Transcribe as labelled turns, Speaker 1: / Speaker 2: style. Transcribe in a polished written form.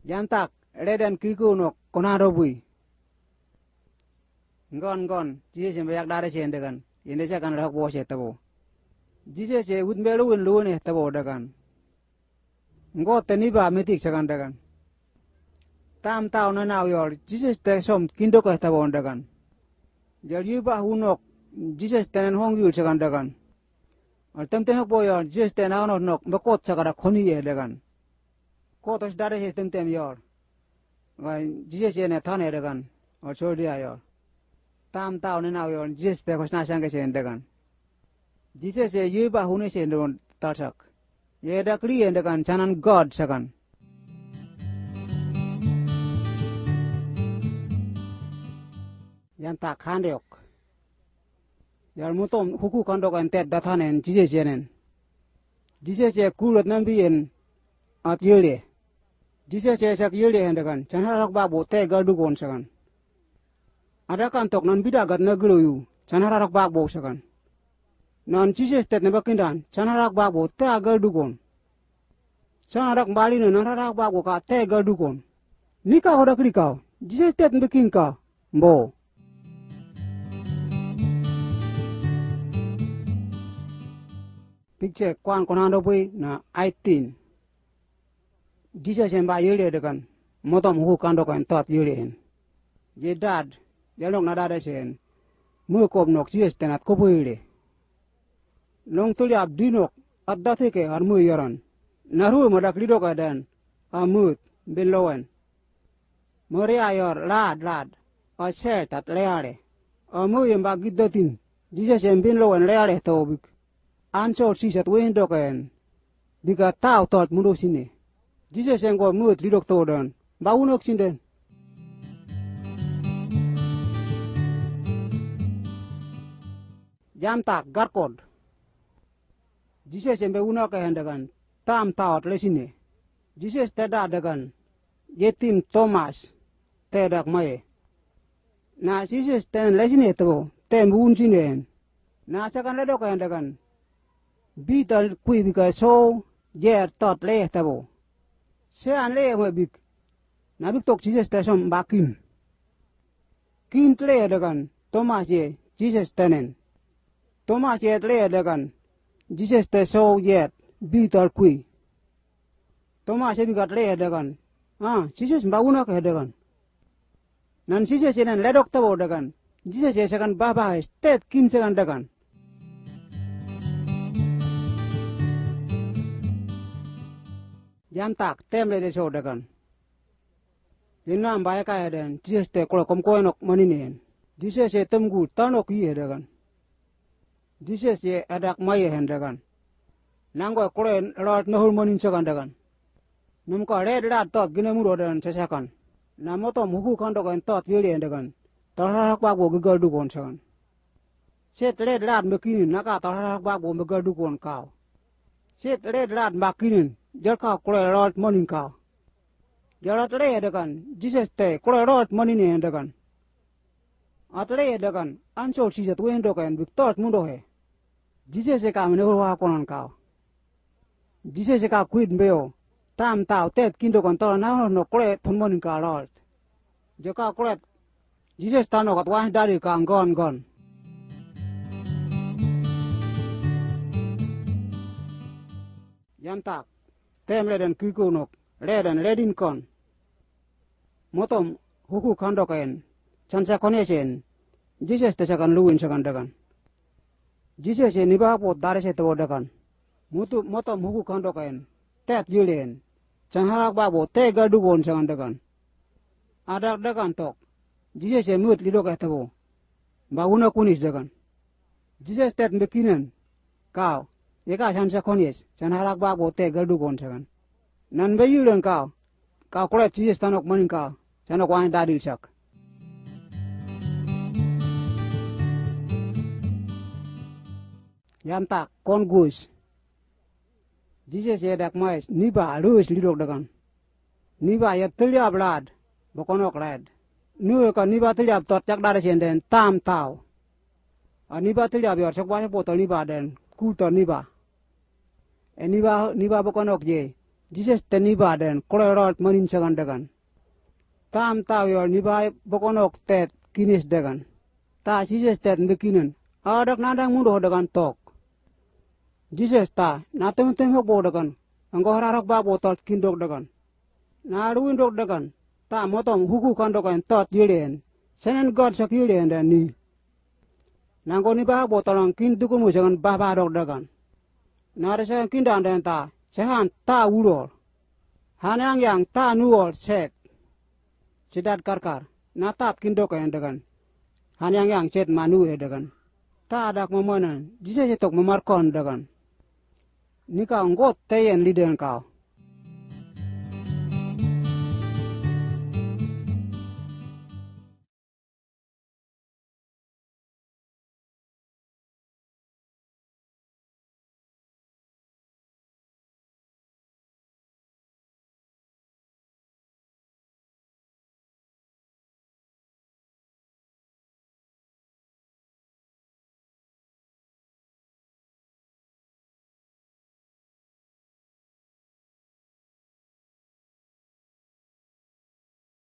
Speaker 1: Jantak reden kikunok konarobui. Ngon Jesus yang banyak dari sini dengan Indonesia kan rok bos tabo. Jesus yang utmeluin luun tabo dengan. Ngot teniba metik sekan dengan. Tam tahun na yor Jesus tesom kindok tabo dengan. Jadi bah unok Jesus tenen hong yul sekan dengan. Altem hok boyor Jesus tenen nok bekot sekada khoni dengan. Kotos dari sini tem yor. Jesus yang thane dengan. Or dia yor. Tam tahun na yor Jesus tekos nasang ke sini dengan. Jesus yang bah huni sini dengan tarsak. Ye dak liye dengan canan God sekan. Yang tak handeok. Yal mutom huku kandok tet datanen Jesus yenen. Jesus ye kulut nambien at yule. Jesus ye sak yule hendekan. Canharak babu te galdugon sekan. Ada kantok nan bidagat nagluyu. Canharak babu sekan. Nan Jesus tet nebakindan. Canharak babu te galdugon. Canharak bali nan harak babu ka te galdugon. Nika hodak likau. Jesus tet nebakin ka. Mbo. Picture kwan konando pui na 18. Jesus yang ba yule dekan. Motom hu kando kan tot yule hen. Ye dad. Jalong na dada sen. Mu kop nok Jesus tenat kopu yule. Long tuli abdinok. Adda theke har mu yaran. Naru modak lidok adan. Amut bin lowen. Mori ayor lad. Aset at leare. Amu yang ba giddatin. Jesus yang bin lowen leare tobik. Ansor si sat wen doken. Bika tau tot mundo sini. Jesus yang go mut lidok todan. Baunok sinden. Jam tak garkod. Jesus yang beuna ke hendakan. Tam taut le sini. Jesus teda dagan. Yetim Thomas tedak mae. Na Jesus ten le sini tebo. Tem bun sini. Na sakan le dok hendakan. Bital kui bika so jer tot le tabo. Sean le mo bik. Na bik tok Jesus tesom bakin. Kin le dagan Thomas ye Jesus tenen. Thomas ye le dagan Jesus te so yer bital kui. Thomas ye bikat le dagan. Jesus bauna ke dagan. Nan Jesus ye nan ledok tabo dagan. Jesus ye sekan baba stet kin sekan dagan. Jam tak tem le deso dagan. Linam baya kaya den Jesus te kola kom koenok maninen. Jesus ye temgu tanok ye dagan. Jesus ye adak maye hen dagan. Nanggo kolen lot nohul manin sakan dagan. Numka red rat tot gine muro dan sesakan. Namoto muku kandok en tot yuli hen dagan. Tarharak bagbo gegal dukon sakan. Set red rat makinin naka tarharak bagbo gegal dukon kau. Set red rat makinin. Jalka kule rot monin ka. Jalat le dagan. Jesus te kule rot monin he dagan. At le dagan. Ansol si jat wen dokan biktot mundo he. Jesus e ka mene wa konan ka. Jesus e ka kuid beo. Tam tau tet kindo kon to na no kule thon monin ka rot. Joka kule Jesus tano kat wan dari ka gon. Jam tak. Tem leden kikunok, leden ledin kon. Motom huku kandoken, chansa konesen, Jesus tesakan luwin sakan dagan. Jesus ye niba pot dare se tabo dagan. Motom huku kandoken, tet yulen, chanharak babo te gadugon sakan dagan. Adak dagan tok, Jesus ye mut lidok tabo. Bauna kunis dagan. Jesus tet bekinan, kau. Eka chansa konis, chanharak babo te gadugon sakan. Nan bayulen kau kulet Jesus tanok manin kau, chanok wain dadil sak. Yam tak kon gus. Jesus ye dak mais niba luis lidok dagan. Niba ye teliap lad, bokonok lad. Nu ka niba teliap tot jak dare senden tam tau. Niba teliap yor sok bane botol niba den kultor niba. Niba bokonok je. Jesus teniba den kolerot manin sagan dagan. Tam taw yol nibai bokonok tet kinis dagan. Ta Jesus tet bekinen. Adak nadang mundo dagan tok. Jesus ta natem hok dagan. Anggo hararok ba botol kindok dagan. Na ruin dok dagan. Ta motom huku kan dogan tot yilen. Senen God sak yilen dan ni. Nanggo ni ba botolang kindukun mo sagan ba dok dagan. Na resa kindan dan ta sehan ta ulol. Hanang yang ta nuol set. Cedat karkar. Natat kindok yang dagan. Hanang yang set manu dagan. Ta adak mamanan. Jesus etok memarkon dagan. Nika ngot tayen liden kau.